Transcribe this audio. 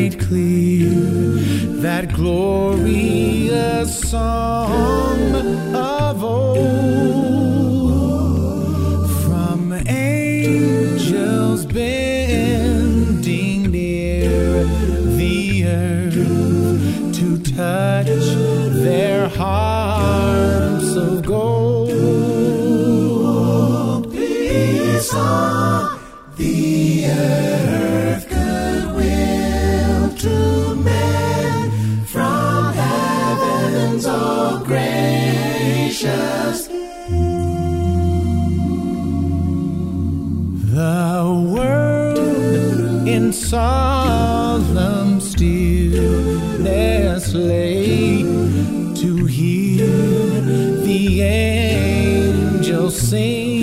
made clear that glorious song of old, from angels bending near the earth to touch their harps of gold. Peace on the earth, goodwill to men, from heavens all gracious. The world in solemn stillness lay to hear the angels sing.